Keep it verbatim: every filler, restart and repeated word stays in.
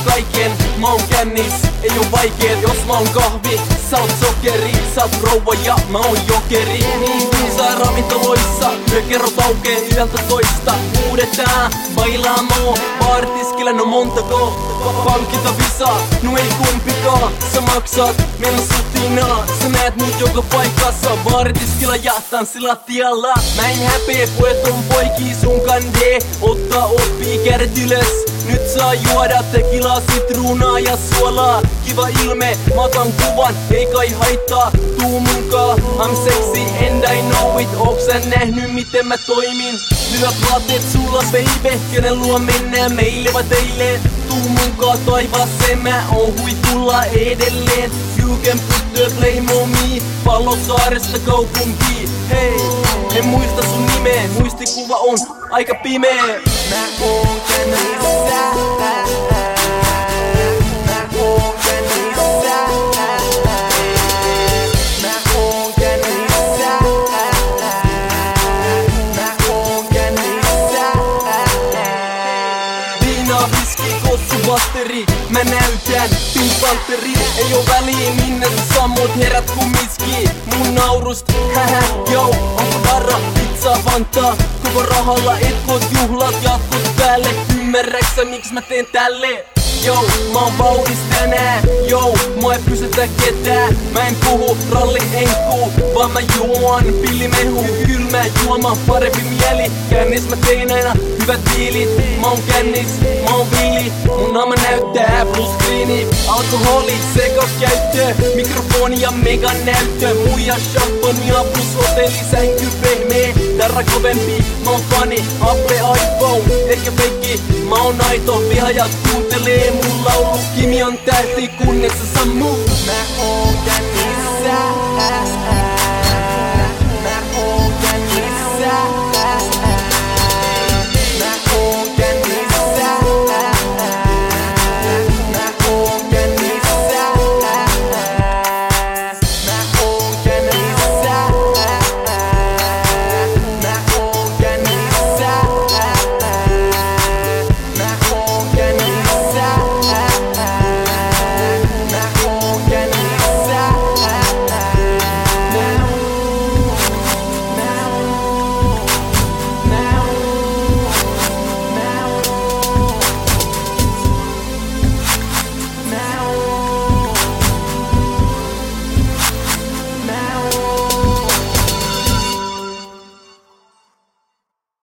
kaiken, mä oon kännis, ei oo vaikeet. Jos mä oon kahvi, sä oot sokeri. Sä oot rouva ja mä oon jokeri. Niin viisaa ravintoloissa, yökerrot aukee yöltä toista. Uudet tää, bailamo, baaritiskillä no montako. Pankita visaa, no ei kumpikaan. Sä maksat, meillä sutinaa. Sä näet mut joka paikassa, baaritiskillä ja tanssilattialla. Mä en häpeä, pojat on poikii sun kandee. Ottaa oppii kärryt ylös. Nyt saa juoda tekilaa, sitruunaa ja suolaa. Kiva ilme, mä otan kuvan, ei kai haittaa, tuu munkaan. I'm sexy and I know it, ooks sä nähnyt miten mä toimin? Lyö vaateet sulla baby, kenen luo mennään meille vai teille? Tuu munkaan taivaaseen, mä oon huipulla edelleen. You can put the blame on me, Palosaaresta kaupunkiin. Hei, en muista sun nimeä, muistikuva on aika pimeä. Mä oon kännissä. Mä oon kännissä. Mä oon kännissä. Mä oon kännissä. Viinaa, viski, kossu, batteri. Mä näytän Pink Pantheri. Ei oo väliä minne sä sammut, herät ku miski. Mun naurust, hähä, joo, onko varra, pizzaa, fantaa. Koko rahalla etkot, juhlat, jatkot päälle. Ymmärräksä miks mä teen tälle? Joo, mä oon vauhdis tänään. Joo, mua ei pysytä ketään. Mä en puhu ralli enkuu, vaan mä juon pillimehu. Kylmä juoma, parempi mieli. Kännis mä tein aina hyvät diilit. Mä oon kännis, mä oon viili. Mun naama näyttää plus screeni. Alkoholi, sekas käyttö. Mikrofoni ja megan näyttö. Muija champagnea plus hotelli, sänky pehmee. Darra kovempi, mä oon fani. Apple iPhone, ehkä feikki. Mä oon aito, vihaajat kuuntelee mun laulu. Kimi on tähti, kunnes sä sammuu. Mä oon kännissä.